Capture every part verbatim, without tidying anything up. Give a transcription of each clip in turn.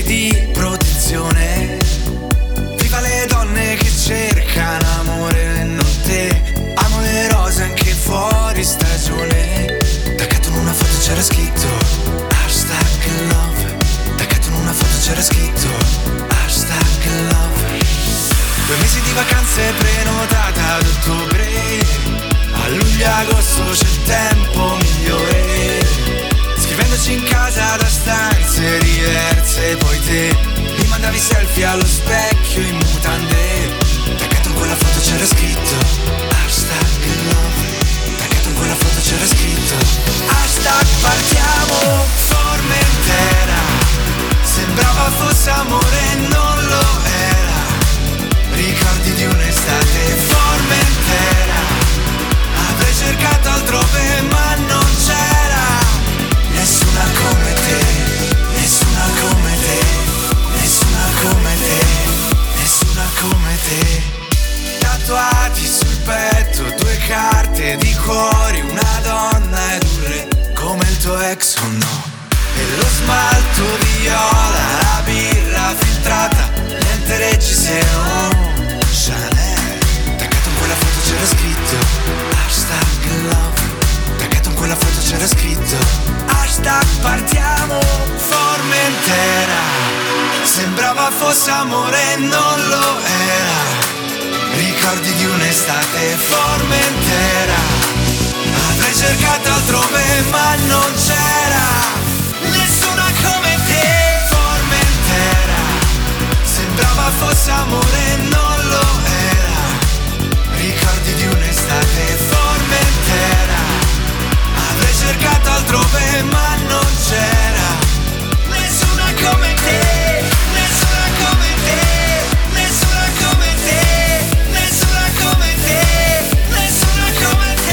di protezione. Viva le donne che cercano amore e non te. Amo le rose anche fuori stagione. Taccato in una foto c'era scritto hashtag love. Taccato in una foto c'era scritto hashtag love. Due mesi di vacanze prenotata ad ottobre. A luglio e agosto c'è il tempo migliore. Scrivendoci in casa da stanze diverse. Poi te mi mandavi selfie allo specchio in mutande. Taccato in quella foto c'era scritto hashtag love. Taccato in quella foto c'era scritto hashtag partiamo Formentera. Sembrava fosse amore, non lo era. Ricordi di un'estate Formentera. Avrei cercato altrove ma non c'era. Nessuna come te, nessuna come te, nessuna come te, nessuna come te. Tatuati sul petto due carte di cuori, una donna ed un re come il tuo ex o no. E lo smalto viola, la birra filtrata, niente reggi se no Chanel. Taccato in quella foto c'era scritto hashtag love. Taccato in quella foto c'era scritto hashtag partiamo Formentera. Sembrava fosse amore, non lo era. Ricordi di un'estate Formentera. Avrei cercato altrove ma non c'era. Nessuna come te Formentera. Sembrava fosse amore, non lo era. Ricordi di un'estate Formentera. Avrei cercato altrove ma non c'era. Nessuna come te, nessuna come te, nessuna come te, nessuna come te, nessuna come te.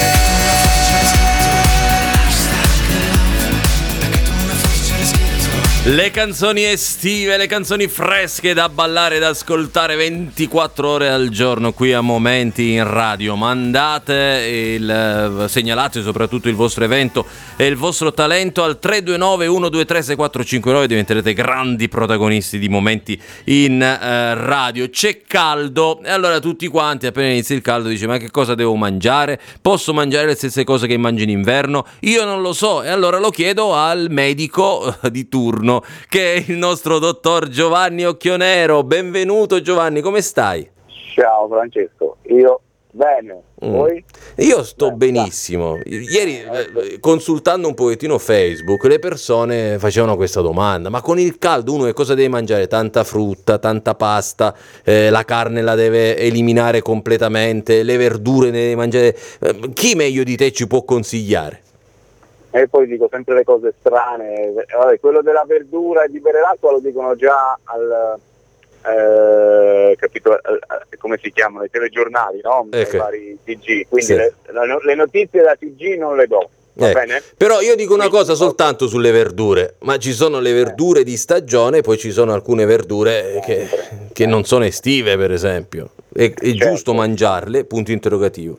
Le canzoni estive, le canzoni fresche da ballare, da ascoltare ventiquattro ore al giorno qui a Momenti in Radio. Mandate il, segnalate soprattutto il vostro evento e il vostro talento al tre due nove uno due tre sei quattro cinque nove. Diventerete grandi protagonisti di Momenti in eh, Radio. C'è caldo e allora tutti quanti appena inizia il caldo dice: ma che cosa devo mangiare? Posso mangiare le stesse cose che mangio in inverno? Io non lo so, e allora lo chiedo al medico di turno, che è il nostro dottor Giovanni Occhionero. Benvenuto Giovanni, come stai? Ciao Francesco, io bene, mm. voi? Io sto Beh, benissimo. Ieri eh, consultando un pochettino Facebook, le persone facevano questa domanda: ma con il caldo uno che cosa deve mangiare? Tanta frutta, tanta pasta, eh, la carne la deve eliminare completamente, le verdure ne deve mangiare. Eh, chi meglio di te ci può consigliare? E poi dico sempre le cose strane. Vabbè, quello della verdura e di bere l'acqua lo dicono già al eh, capito, al, come si chiamano, i telegiornali, no? Ecco. I vari T G, quindi Sì. le, la, le notizie da T G non le do, va Eh, bene? però io dico una cosa soltanto sulle verdure, ma ci sono le verdure di stagione, poi ci sono alcune verdure che, che non sono estive, per esempio. È, è Certo. giusto mangiarle? Punto interrogativo.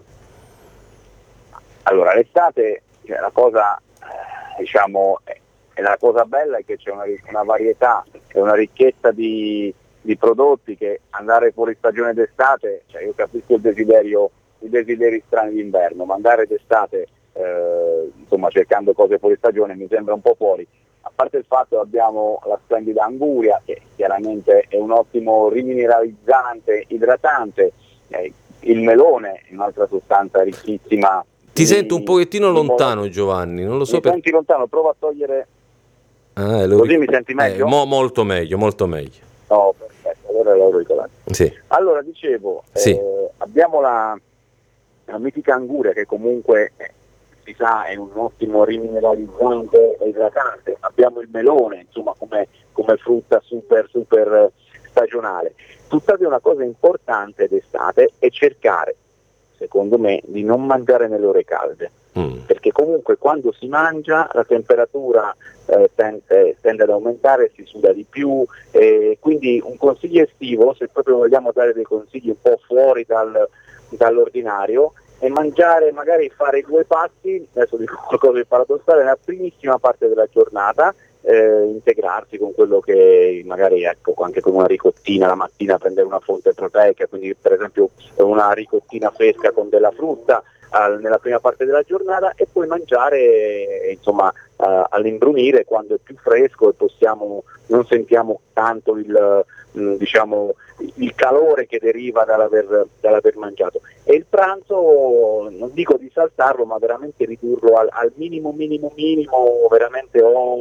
Allora, l'estate, cioè, la cosa, eh, diciamo, è, è la cosa bella è che c'è una, una varietà e una ricchezza di, di prodotti, che andare fuori stagione d'estate, cioè io capisco il desiderio, i desideri strani d'inverno, ma andare d'estate, eh, insomma, cercando cose fuori stagione mi sembra un po' fuori. A parte il fatto che abbiamo la splendida anguria, che chiaramente è un ottimo rimineralizzante, idratante, eh, il melone è un'altra sostanza ricchissima. Ti di, sento un pochettino lontano, modo... Giovanni, non lo so mi per... senti lontano, prova a togliere, Ah, lo così ric- mi senti meglio? Eh, mo- molto meglio, molto meglio. No, perfetto, allora l'avrò ricordato. Sì. Allora, dicevo, Sì. eh, abbiamo la, la mitica anguria, che comunque eh, si sa è un ottimo rimineralizzante e idratante. Abbiamo il melone, insomma, come, come frutta super super stagionale. Tuttavia una cosa importante d'estate è cercare, secondo me, di non mangiare nelle ore calde, mm. perché comunque quando si mangia la temperatura eh, tende, tende ad aumentare, si suda di più, eh, quindi un consiglio estivo, se proprio vogliamo dare dei consigli un po' fuori dal, dall'ordinario, è mangiare, magari fare due pasti, adesso dico qualcosa di paradossale, nella primissima parte della giornata, eh, integrarsi con quello che magari, ecco, anche con una ricottina la mattina, prendere una fonte proteica, quindi per esempio una ricottina fresca con della frutta al, nella prima parte della giornata, e poi mangiare insomma uh, all'imbrunire quando è più fresco e possiamo, non sentiamo tanto il, mh, diciamo, il calore che deriva dall'aver, dall'aver mangiato. E il pranzo, non dico di saltarlo, ma veramente ridurlo al, al minimo minimo minimo, veramente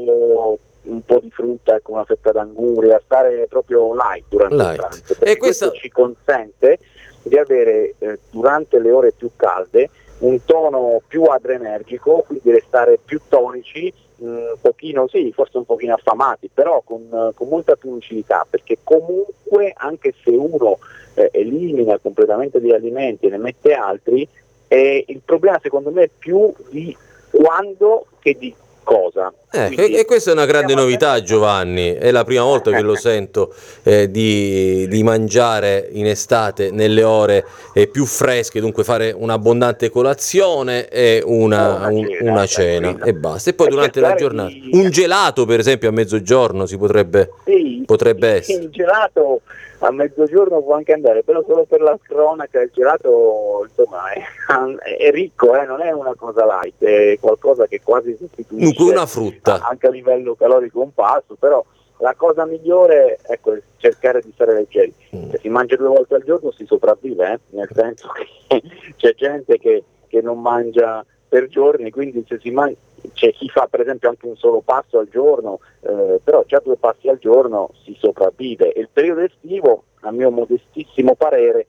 ho un po' di frutta, ecco, una fetta d'anguria, stare proprio light durante light. il pranzo, perché e questo... questo ci consente di avere eh, durante le ore più calde un tono più adrenergico, quindi restare più tonici, un pochino sì, forse un pochino affamati, però con, con molta più lucidità, perché comunque anche se uno eh, elimina completamente degli alimenti e ne mette altri, eh, il problema secondo me è più di quando che di cosa. Eh, Quindi, e questa è una grande novità, Giovanni, è la prima volta che lo sento eh, di, di mangiare in estate nelle ore eh, più fresche, dunque fare un'abbondante colazione e una, una cena, un, una cena e basta. E poi e durante la giornata di... un gelato per esempio a mezzogiorno si potrebbe, sì, potrebbe sì, essere. Il gelato a mezzogiorno può anche andare, però solo per la cronaca il gelato insomma è, è ricco, eh, non è una cosa light, è qualcosa che quasi sostituisce dunque una frutta anche a livello calorico un pasto, però la cosa migliore ecco, è cercare di stare leggeri. Mm. Se si mangia due volte al giorno si sopravvive, eh? Nel senso che c'è gente che, che non mangia per giorni, quindi se si mangia, c'è chi fa per esempio anche un solo pasto al giorno, eh, però già due pasti al giorno si sopravvive. E il periodo estivo, a mio modestissimo parere,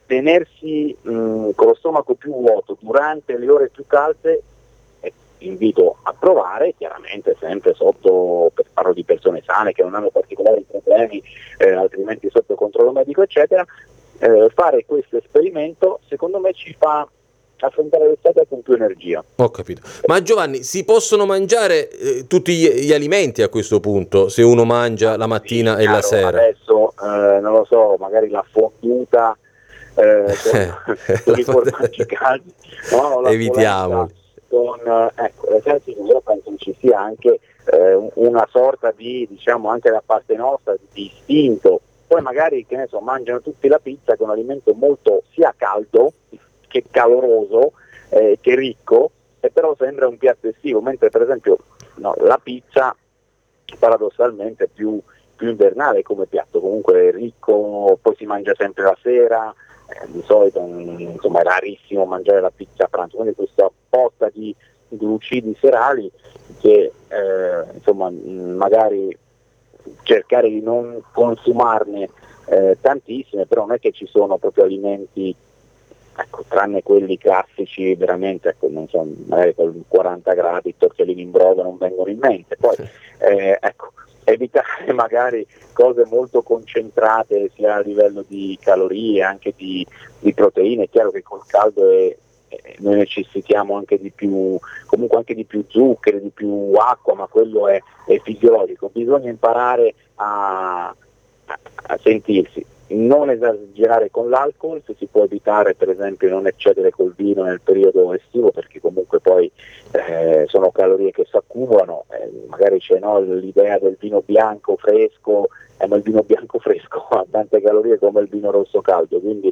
tenersi mh, con lo stomaco più vuoto durante le ore più calde, eh, invito a provare, chiaramente sempre sotto, per parlo di persone sane che non hanno particolari problemi, eh, altrimenti sotto controllo medico eccetera, eh, fare questo esperimento secondo me ci fa affrontare l'estate con più energia. Ho capito. Ma Giovanni, si possono mangiare eh, tutti gli, gli alimenti a questo punto, se uno mangia la mattina sì, e chiaro, la sera? Adesso, eh, non lo so, magari la fonduta eh, con, con i formaggi caldi, no, la evitiamo. Con, ecco, nel senso che io penso che ci sia anche eh, una sorta di, diciamo, anche da parte nostra, di istinto. Poi magari, che ne so, mangiano tutti la pizza, che è un alimento molto sia caldo, che caloroso, eh, che ricco, e però sembra un piatto estivo, mentre per esempio no, la pizza paradossalmente è più, più invernale come piatto, comunque ricco, poi si mangia sempre la sera, eh, di solito insomma è rarissimo mangiare la pizza a pranzo, quindi questa botta di glucidi serali che eh, insomma magari cercare di non consumarne eh, tantissime, però non è che ci sono proprio alimenti, ecco, tranne quelli classici veramente, ecco, non so, magari con quaranta gradi i tortellini in brodo non vengono in mente, poi eh, ecco, evitare magari cose molto concentrate sia a livello di calorie, anche di, di proteine. È chiaro che col caldo è, eh, noi necessitiamo anche di più, comunque anche di più zuccheri, di più acqua, ma quello è, è fisiologico, bisogna imparare a, a, a sentirsi. Non esagerare con l'alcol, se si può evitare per esempio non eccedere col vino nel periodo estivo, perché comunque poi eh, sono calorie che si accumulano, eh, magari c'è no, l'idea del vino bianco fresco, eh, ma il vino bianco fresco ha tante calorie come il vino rosso caldo, quindi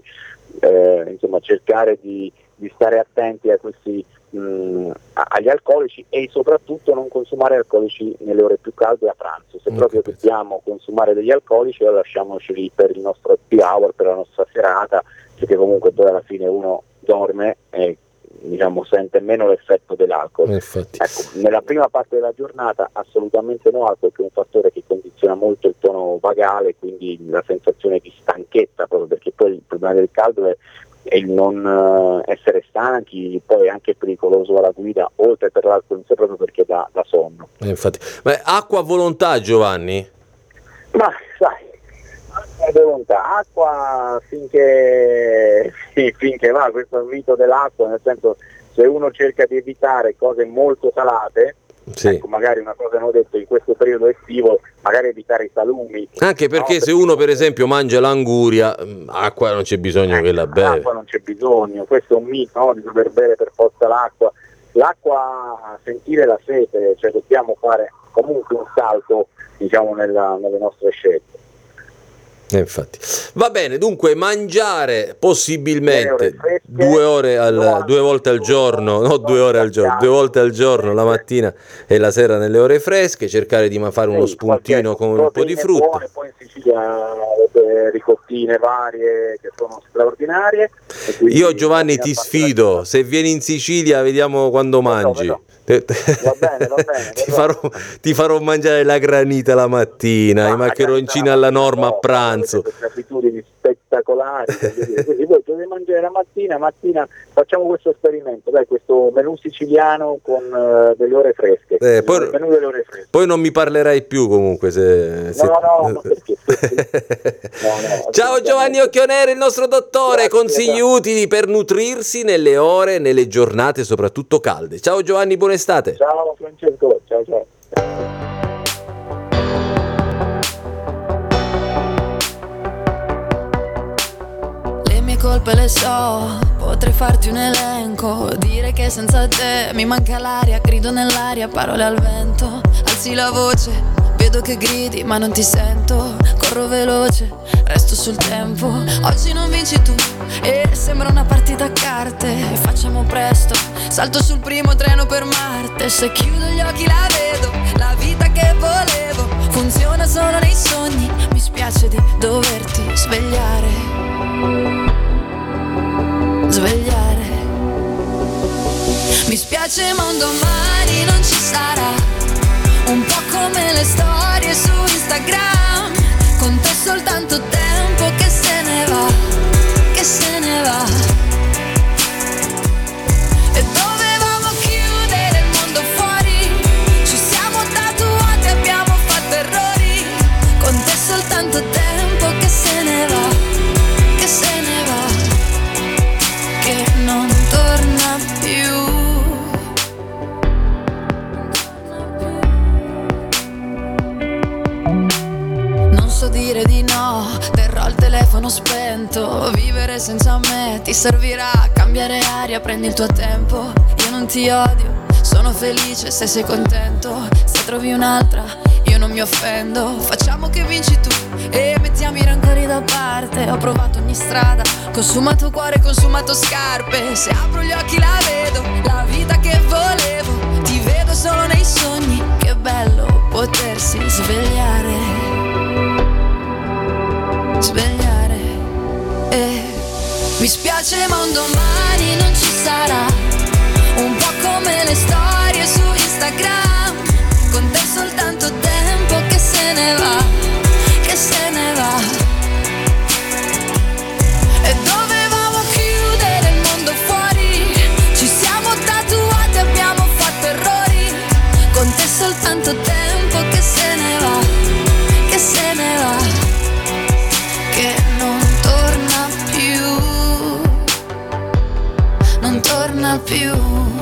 eh, insomma cercare di, di stare attenti a questi mh, agli alcolici e soprattutto non consumare alcolici nelle ore più calde a pranzo. Se proprio dobbiamo consumare degli alcolici, allora lasciamoceli per il nostro happy hour, per la nostra serata, perché comunque poi alla fine uno dorme e diciamo sente meno l'effetto dell'alcol. Ecco, nella prima parte della giornata assolutamente no alcol, che è un fattore che condiziona molto il tono vagale, quindi la sensazione di stanchezza, proprio perché poi il problema del caldo è e il non uh, essere stanchi, poi è anche pericoloso alla guida, oltre per l'alcol in sé, proprio perché dà, dà sonno. Eh, infatti, ma acqua a volontà, Giovanni? Ma sai, acqua a volontà, acqua finché, sì, finché va, questo è il mito dell'acqua, nel senso, se uno cerca di evitare cose molto salate, sì. Ecco, magari una cosa non ho detto in questo periodo estivo, magari evitare i salumi. Anche perché no? se uno per esempio mangia l'anguria, acqua non c'è bisogno ecco, che la beve. Acqua non c'è bisogno, questo è un mito, no? Di dover bere per forza l'acqua. l'acqua, sentire la sete, cioè dobbiamo fare comunque un salto, diciamo, nella, nelle nostre scelte. Eh, infatti. Va bene, dunque mangiare possibilmente ore fresche, due ore al, no, due volte al giorno, no due ore al giorno, due volte al giorno, la mattina e la sera nelle ore fresche, cercare di fare uno spuntino con un po' di frutta. Buone, poi in Sicilia le ricottine varie che sono straordinarie. Io Giovanni ti sfido, se vieni in Sicilia vediamo quando mangi. No, no. Va bene, va bene. ti, farò, ti farò mangiare la granita la mattina, ma i maccheroncini alla norma a pranzo. Queste abitudini spettacolari. Quindi voi dovete mangiare la mattina, mattina facciamo questo esperimento, dai, questo menù siciliano con uh, delle ore fresche. Eh, poi, menù delle ore fresche. Poi non mi parlerai più comunque se, se... No, no, ma perché? no, no, Ciao Giovanni Occhioneri, il nostro dottore, grazie, consigli grazie. utili per nutrirsi nelle ore, nelle giornate soprattutto calde. Ciao Giovanni, buona estate. Ciao Francesco, ciao ciao. Le mie colpe le so, potrei farti un elenco, dire che senza te mi manca l'aria, grido nell'aria, parole al vento, alzi la voce, vedo che gridi ma non ti sento, corro veloce, resto sul tempo, oggi non vinci tu e sembra una partita a carte, facciamo presto, salto sul primo treno per Marte, se chiudo gli occhi la vedo, la vita che volevo, funziona solo nei sogni, mi spiace di doverti svegliare, svegliare, mi spiace ma un domani non ci sarà, un po' come le storie su Instagram, con te soltanto tempo che se ne va, che se ne va. E dovevamo chiudere il mondo fuori, ci siamo tatuati, abbiamo fatto errori, con te soltanto tempo che se ne va, che se ne va, che non torna più. Dire di no, terrò il telefono spento, vivere senza me ti servirà, cambiare aria, prendi il tuo tempo, io non ti odio, sono felice se sei contento, se trovi un'altra io non mi offendo, facciamo che vinci tu e mettiamo i rancori da parte, ho provato ogni strada, consumato cuore, consumato scarpe, se apro gli occhi la vedo, la vita che volevo, ti vedo solo nei sogni, che bello potersi svegliare, svegliare, eh. Mi spiace ma un domani non ci sarà, un po' come le storie su Instagram, con te soltanto tempo che se ne va, che se ne va. E dovevamo chiudere il mondo fuori, ci siamo tatuati, abbiamo fatto errori, con te soltanto tempo che se ne va, che se ne va, che non torna più, non torna più.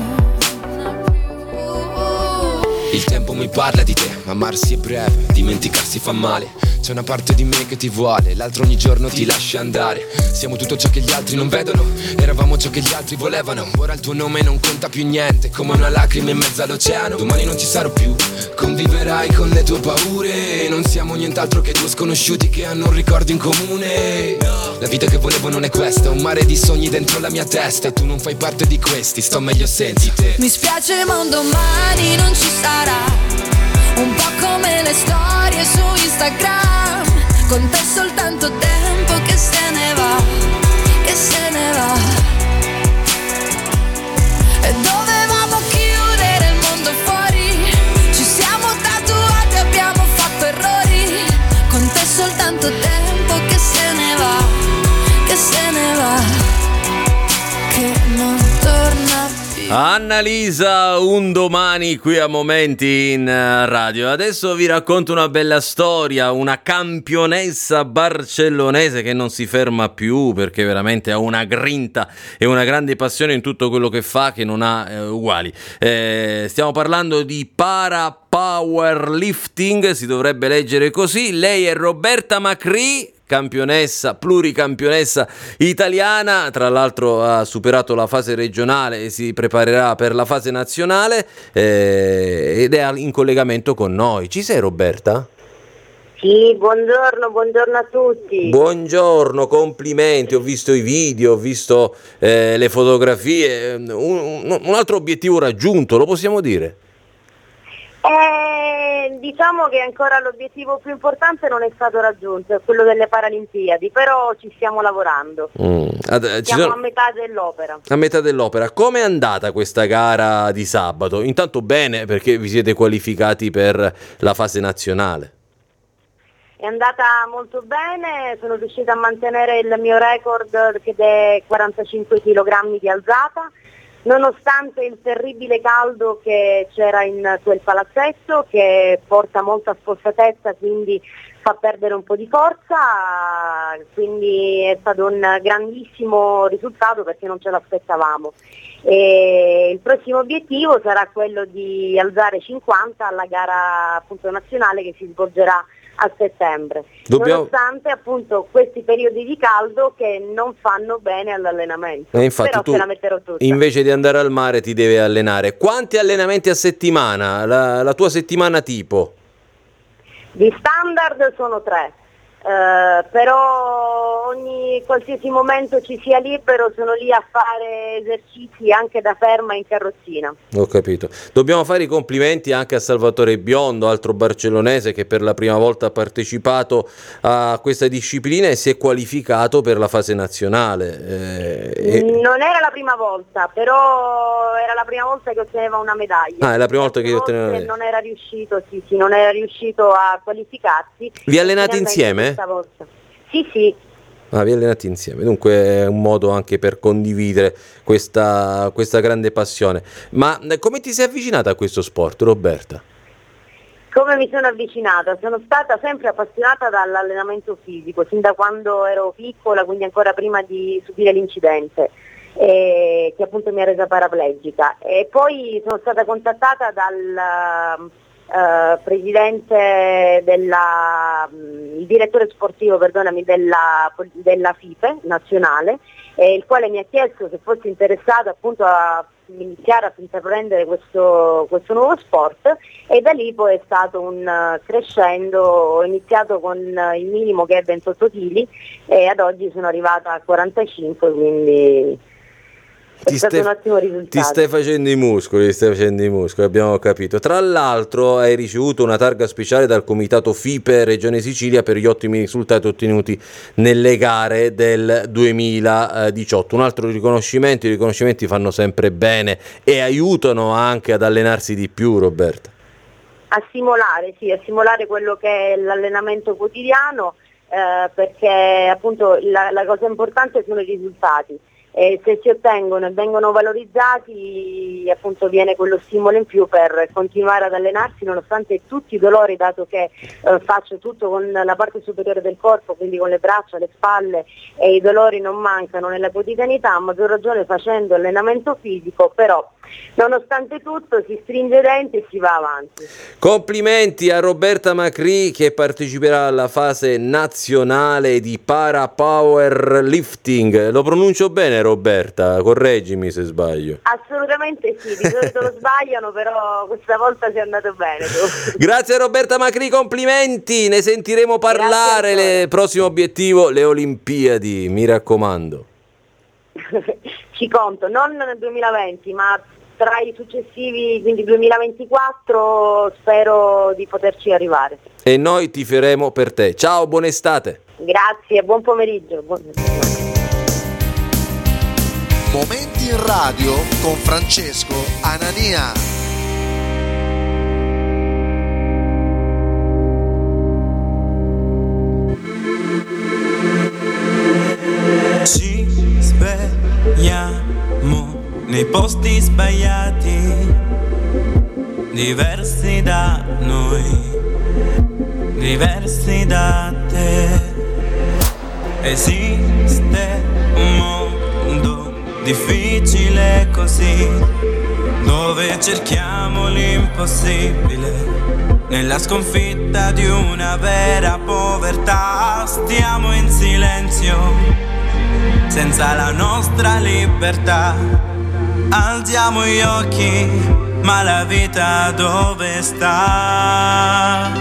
Il tempo mi parla di te, amarsi è breve, dimenticarsi fa male. C'è una parte di me che ti vuole, l'altro ogni giorno ti lascia andare. Siamo tutto ciò che gli altri non vedono, eravamo ciò che gli altri volevano. Ora il tuo nome non conta più niente, come una lacrima in mezzo all'oceano. Domani non ci sarò più, conviverai con le tue paure. Non siamo nient'altro che due sconosciuti che hanno un ricordo in comune. La vita che volevo non è questa, un mare di sogni dentro la mia testa, e tu non fai parte di questi, sto meglio senza te. Mi spiace ma un domani non ci sarà, un po' come le storie su Instagram, con te soltanto tempo che se ne va, che se ne va. E dovevamo chiudere il mondo fuori, ci siamo tatuati, abbiamo fatto errori, con te soltanto tempo che se ne va, che se ne va, che non torna più. Annalisa, un domani qui a Momenti in radio. Adesso vi racconto una bella storia, una campionessa barcellonese che non si ferma più perché veramente ha una grinta e una grande passione in tutto quello che fa che non ha eh, uguali. Eh, stiamo parlando di para powerlifting, si dovrebbe leggere così. Lei è Roberta Macri, campionessa, pluricampionessa italiana, tra l'altro ha superato la fase regionale e si preparerà per la fase nazionale eh, ed è in collegamento con noi. Ci sei, Roberta? Sì, buongiorno, buongiorno a tutti. Buongiorno, complimenti, ho visto i video, ho visto eh, le fotografie, un, un, un altro obiettivo raggiunto, lo possiamo dire? Eh, diciamo che ancora l'obiettivo più importante non è stato raggiunto, è quello delle Paralimpiadi, però ci stiamo lavorando. Mm. Ad, Siamo sono... a metà dell'opera. A metà dell'opera. Come è andata questa gara di sabato? Intanto bene, perché vi siete qualificati per la fase nazionale. È andata molto bene, sono riuscita a mantenere il mio record che è quarantacinque chilogrammi di alzata, nonostante il terribile caldo che c'era in quel palazzetto, che porta molta spossatezza, quindi fa perdere un po' di forza, quindi è stato un grandissimo risultato perché non ce l'aspettavamo. E il prossimo obiettivo sarà quello di alzare cinquanta alla gara appunto nazionale che si svolgerà a settembre, Dobbiamo... nonostante appunto questi periodi di caldo che non fanno bene all'allenamento. E infatti però tu se la metterò tutta. Invece di andare al mare ti devi allenare. Quanti allenamenti a settimana? La, la tua settimana tipo? Di standard sono tre, eh, però ogni qualsiasi momento ci sia libero sono lì a fare esercizi anche da ferma in carrozzina. Ho capito. Dobbiamo fare i complimenti anche a Salvatore Biondo, altro barcellonese che per la prima volta ha partecipato a questa disciplina e si è qualificato per la fase nazionale. Eh, e... Non era la prima volta, però era la prima volta che otteneva una medaglia. Ah, è la prima volta che otteneva una medaglia. Non era riuscito, sì, sì, non era riuscito a qualificarsi. Vi allenate insieme? Volta. Sì, sì. Ah, vi allenate insieme, dunque è un modo anche per condividere questa, questa grande passione. Ma come ti sei avvicinata a questo sport, Roberta? Come mi sono avvicinata? Sono stata sempre appassionata dall'allenamento fisico, sin da quando ero piccola, quindi ancora prima di subire l'incidente, eh, che appunto mi ha resa paraplegica. E poi sono stata contattata dal... Uh, presidente della, um, il direttore sportivo, perdonami, della, della FIPE nazionale, eh, il quale mi ha chiesto se fossi interessato appunto a iniziare a intraprendere questo, questo nuovo sport, e da lì poi è stato un uh, crescendo. Ho iniziato con uh, il minimo che è ventotto chili e ad oggi sono arrivata a quarantacinque, quindi Ti stai, un ottimo risultato. Ti stai facendo i muscoli, ti stai facendo i muscoli, abbiamo capito. Tra l'altro hai ricevuto una targa speciale dal comitato FIPE Regione Sicilia per gli ottimi risultati ottenuti nelle gare del duemiladiciotto. Un altro riconoscimento, i riconoscimenti fanno sempre bene e aiutano anche ad allenarsi di più, Roberta. A simulare, sì, a simulare quello che è l'allenamento quotidiano, eh, perché appunto la, la cosa importante sono i risultati. E se si ottengono e vengono valorizzati, appunto viene quello stimolo in più per continuare ad allenarsi nonostante tutti i dolori, dato che eh, faccio tutto con la parte superiore del corpo, quindi con le braccia, le spalle, e i dolori non mancano nella quotidianità, a maggior ragione facendo allenamento fisico, però nonostante tutto si stringe i denti e si va avanti. Complimenti a Roberta Macri che parteciperà alla fase nazionale di para powerlifting. Lo pronuncio bene, Roberta? Correggimi se sbaglio. Assolutamente sì, di solito lo sbagliano, però questa volta si è andato bene. Grazie a Roberta Macri, complimenti, ne sentiremo parlare. Il prossimo obiettivo, le Olimpiadi, mi raccomando. Ci conto, non nel duemilaventi, ma tra i successivi, quindi duemilaventiquattro, spero di poterci arrivare. E noi tiferemo per te. Ciao, buona estate. Grazie, buon pomeriggio. Buon... Momenti in radio con Francesco Anania. Ci svegliamo nei posti sbagliati, diversi da noi, diversi da te. Esiste un mondo difficile così, dove cerchiamo l'impossibile nella sconfitta di una vera povertà. Stiamo in silenzio, senza la nostra libertà. Alziamo gli occhi, ma la vita dove sta?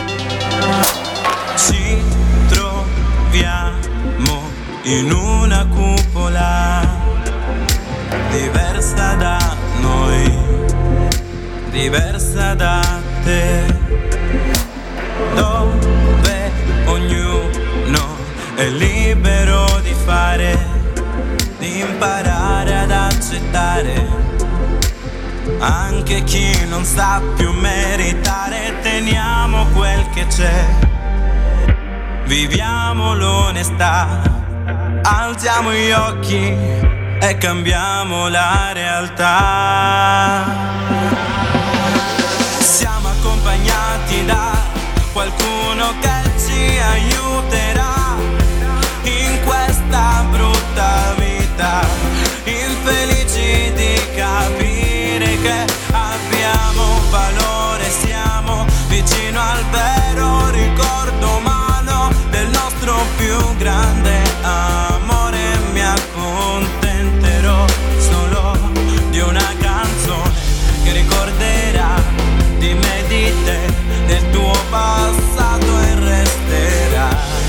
Ci troviamo in una cupola diversa da noi, diversa da te, dove ognuno è libero di fare, di imparare ad accettare anche chi non sa più meritare. Teniamo quel che c'è, viviamo l'onestà, alziamo gli occhi e cambiamo la realtà. Siamo accompagnati da qualcuno che ci aiuterà in questa brutta vita, infelici di capire che abbiamo valore, siamo vicino al vero ricordo umano del nostro più grande amore. Mi accontenterò solo di una canzone che ricorderà di me, di te, del tuo passato e resterà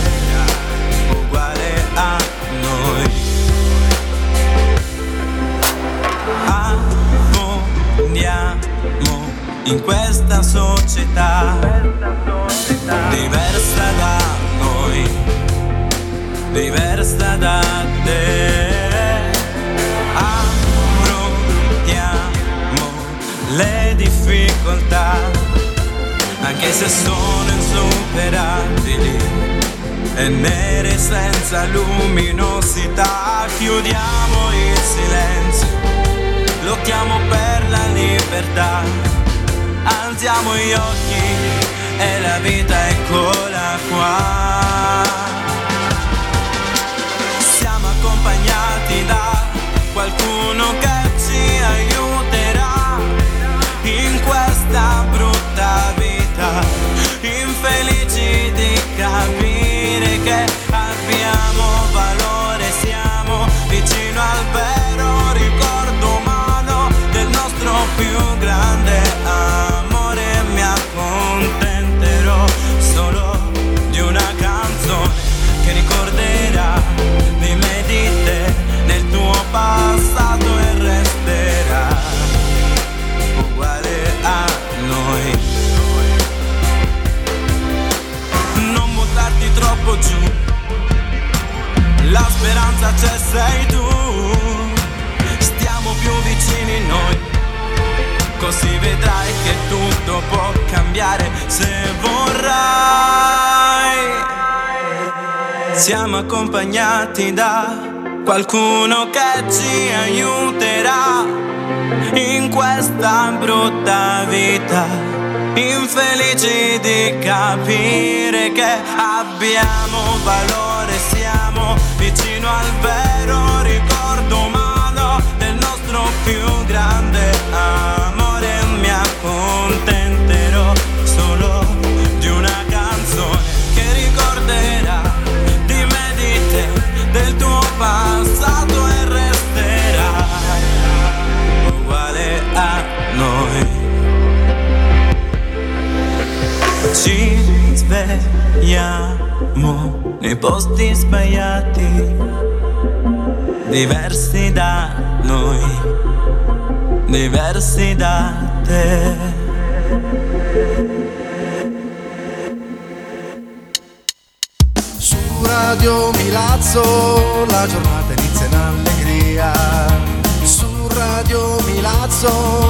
uguale a noi. Abbondiamo in questa società diversa da noi, diversa da te. Affrontiamo le difficoltà, anche se sono insuperabili e nere senza luminosità. Chiudiamo il silenzio, lottiamo per la libertà, alziamo gli occhi e la vita eccola qua. Siamo accompagnati da qualcuno che ci aiuterà in questa brutta vita, infelici di capire che abbiamo valore, siamo vicino al vero ricordo umano del nostro più grande amore. Mi accontenterò solo di una canzone che ricorderà di me, di te, del tuo passato e resterà uguale a noi. Non buttarti troppo giù, la speranza c'è, sei tu. Stiamo più vicini noi, così vedrai che tutto può cambiare se vorrai. Siamo accompagnati da qualcuno che ci aiuterà in questa brutta vita, infelici di capire che abbiamo valore, siamo vicino al vero ricordo umano del nostro più grande amore. Mi accontenterò solo di una canzone che ricorderà di me, di te, del tuo passato e resterà uguale a noi. Ci svegliamo nei posti sbagliati, diversi da noi, diversi da te. Su Radio Milazzo la giornata inizia in allegria. Su Radio Milazzo